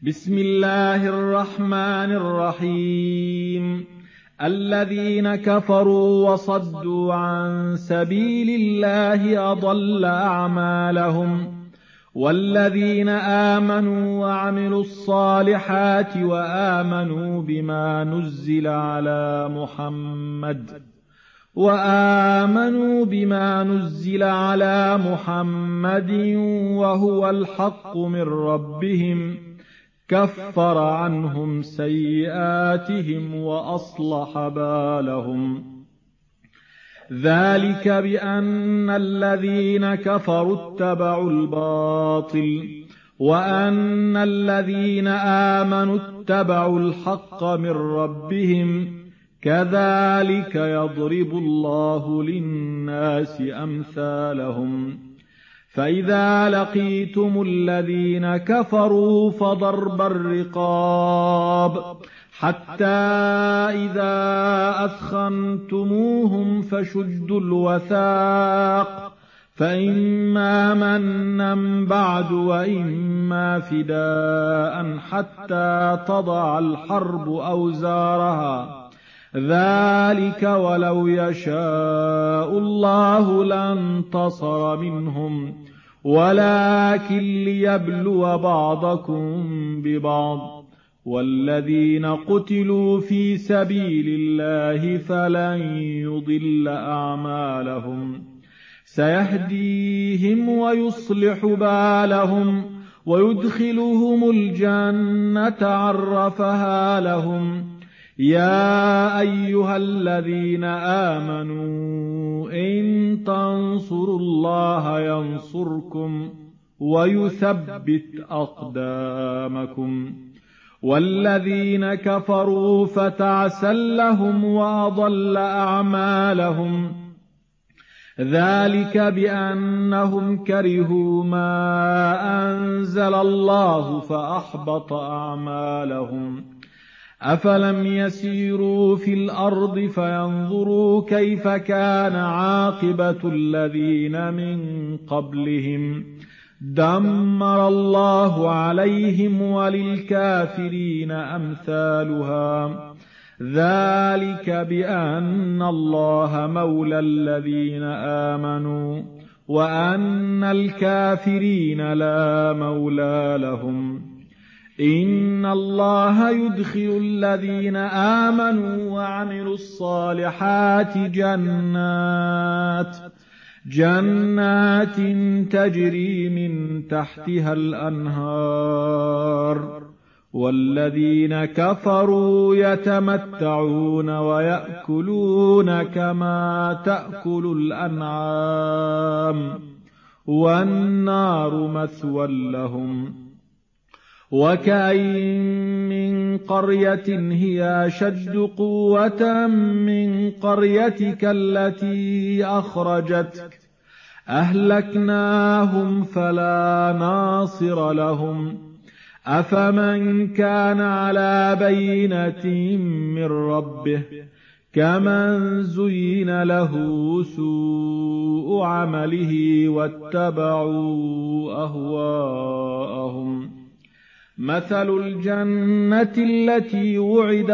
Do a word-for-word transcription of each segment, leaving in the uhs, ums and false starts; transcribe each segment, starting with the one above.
بسم الله الرحمن الرحيم. الذين كفروا وصدوا عن سبيل الله أضل أعمالهم، والذين آمنوا وعملوا الصالحات وآمنوا بما نزل على محمد وآمنوا بما نزل على محمد وهو الحق من ربهم كفر عنهم سيئاتهم وأصلح بالهم. ذلك بأن الذين كفروا اتبعوا الباطل وأن الذين آمنوا اتبعوا الحق من ربهم، كذلك يضرب الله للناس أمثالهم. فإذا لقيتم الذين كفروا فضرب الرقاب حتى إذا أثخنتموهم فشدوا الوثاق، فإما منا بعد وإما فداء حتى تضع الحرب أوزارها، ذلك ولو يشاء الله لانتصر منهم، ولكن ليبلو بعضكم ببعض. والذين قتلوا في سبيل الله فلن يضل أعمالهم، سيهديهم ويصلح بالهم ويدخلهم الجنة عرفها لهم. يا أيها الذين آمنوا إن تنصروا الله ينصركم ويثبت أقدامكم. والذين كفروا فتعسا لهم وأضل أعمالهم، ذلك بأنهم كرهوا ما أنزل الله فأحبط أعمالهم. أفلم يسيروا في الأرض فينظروا كيف كان عاقبة الذين من قبلهم، دمر الله عليهم وللكافرين أمثالها. ذلك بأن الله مولى الذين آمنوا وأن الكافرين لا مولى لهم. إن الله يدخل الذين آمنوا وعملوا الصالحات جنات جنات تجري من تحتها الأنهار، والذين كفروا يتمتعون ويأكلون كما تأكل الأنعام، والنار مثوى لهم. وكأين من قرية هي أشد قوة من قريتك التي أخرجتك أهلكناهم فلا ناصر لهم. أفمن كان على بينة من ربه كمن زين له سوء عمله واتبعوا أهواءهم. مثل الجنة التي وعد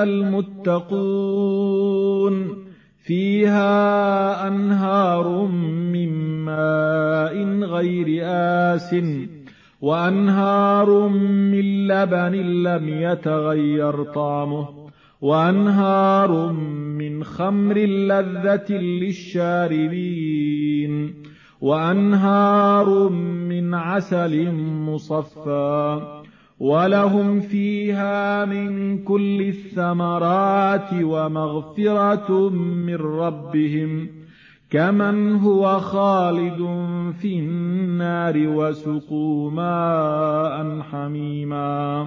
المتقون فيها أنهار من ماء غير آسٍ وأنهار من لبن لم يتغير طعمه وأنهار من خمر لذة للشاربين وأنهار من عسل مصفى، ولهم فيها من كل الثمرات ومغفرة من ربهم كمن هو خالد في النار وسقوا ماء حميما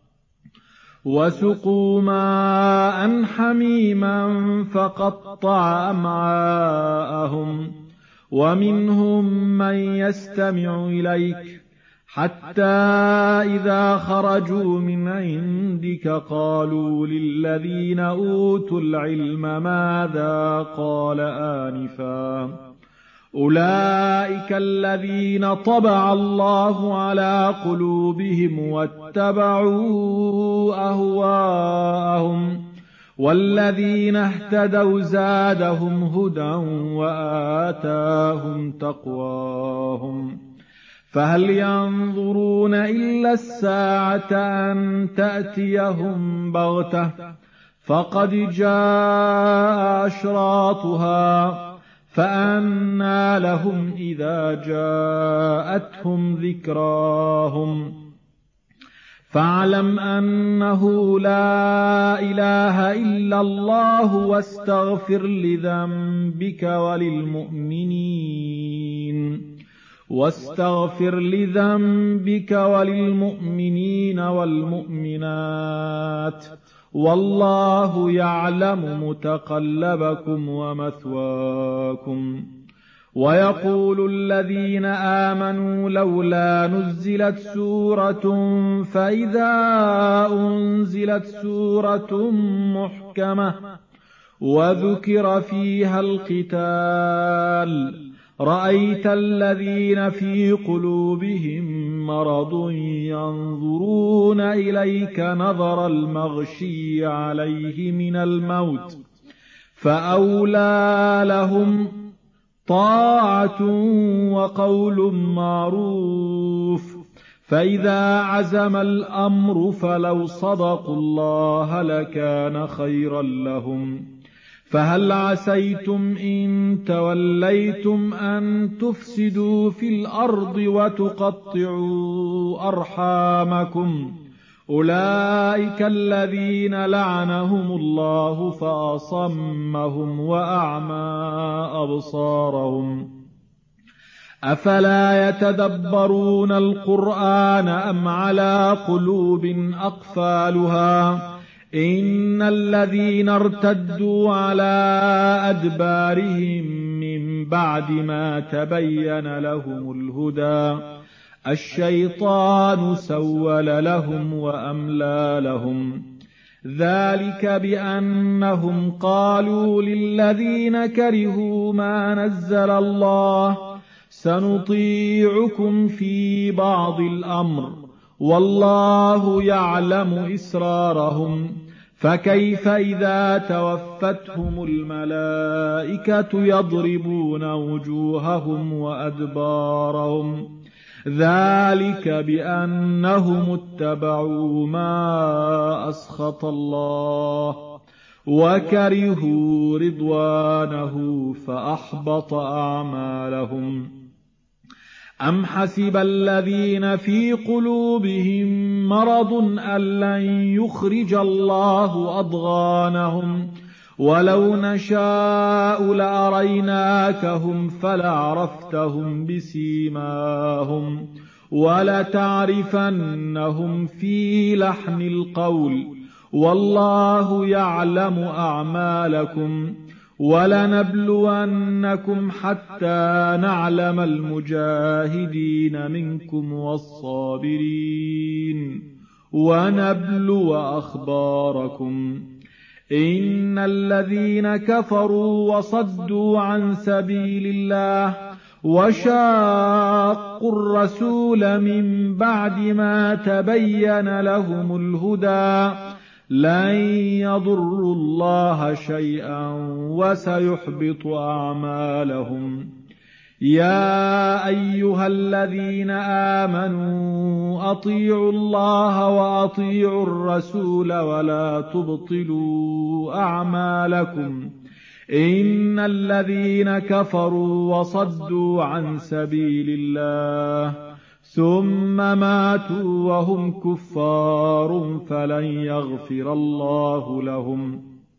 وسقوا ماء حميما فقطع أمعاءهم. ومنهم من يستمع إليك حتى إذا خرجوا من عندك قالوا للذين أوتوا العلم ماذا قال آنفا، أولئك الذين طبع الله على قلوبهم واتبعوا أهواءهم والذين اهتدوا زادهم هدى وآتاهم تقواهم فهل ينظرون إلا الساعة أن تأتيهم بغتة فقد جاء أشراطها فأنى لهم إذا جاءتهم ذكراهم فاعلم أنه لا إله إلا الله واستغفر لذنبك وللمؤمنين واستغفر لذنبك وللمؤمنين والمؤمنات والله يعلم متقلبكم ومثواكم ويقول الذين آمنوا لولا نزلت سورة فإذا أنزلت سورة محكمة وذكر فيها القتال رأيت الذين في قلوبهم مرض ينظرون إليك نظر المغشي عليه من الموت فأولى لهم طاعة وقول معروف فإذا عزم الأمر فلو صدقوا الله لكان خيرا لهم فهل عسيتم إن توليتم أن تفسدوا في الأرض وتقطعوا أرحامكم أولئك الذين لعنهم الله فأصمهم وأعمى أبصارهم أفلا يتدبرون القرآن أم على قلوب أقفالها إن الذين ارتدوا على أدبارهم من بعد ما تبين لهم الهدى الشيطان سول لهم وأملى لهم ذلك بأنهم قالوا للذين كرهوا ما نزل الله سنطيعكم في بعض الأمر والله يعلم إسرارهم فكيف إذا توفتهم الملائكة يضربون وجوههم وأدبارهم ذلك بأنهم اتبعوا ما أسخط الله وكرهوا رضوانه فأحبط أعمالهم أم حسب الذين في قلوبهم مرض أن لن يخرج الله أضغانهم ولو نشاء لأريناكهم فلعرفتهم بسيماهم ولتعرفنهم في لحن القول والله يعلم أعمالكم ولنبلونكم حتى نعلم المجاهدين منكم والصابرين ونبلو أخباركم إن الذين كفروا وصدوا عن سبيل الله وشاقوا الرسول من بعد ما تبين لهم الهدى لن يضروا الله شيئا وسيحبط أعمالهم يا أيها الذين آمنوا أطيعوا الله وأطيعوا الرسول ولا تبطلوا أعمالكم إن الذين كفروا وصدوا عن سبيل الله ثم ماتوا وهم كفار فلن يغفر الله لهم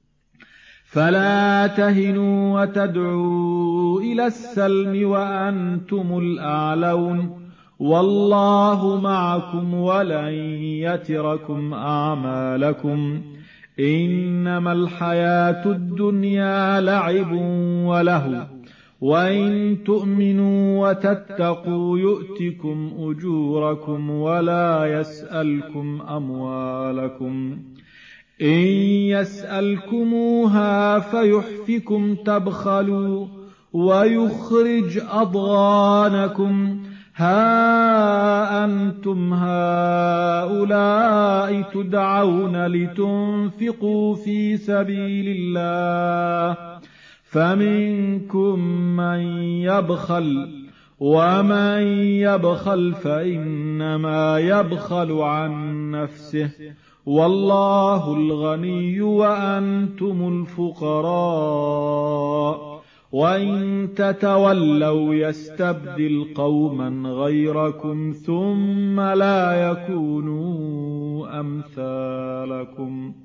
فلا تهنوا وتدعوا إلى السلم وأنتم الأعلون والله معكم ولن يتركم أعمالكم إنما الحياة الدنيا لعب وله وإن تؤمنوا وتتقوا يؤتكم أجوركم ولا يسألكم أموالكم إن يسألكموها فيحفكم تبخلوا ويخرج أضغانكم ها أنتم هؤلاء تدعون لتنفقوا في سبيل الله فمنكم من يبخل ومن يبخل فإنما يبخل عن نفسه والله الغني وأنتم الفقراء وإن تتولوا يستبدل قوما غيركم ثم لا يكونوا أمثالكم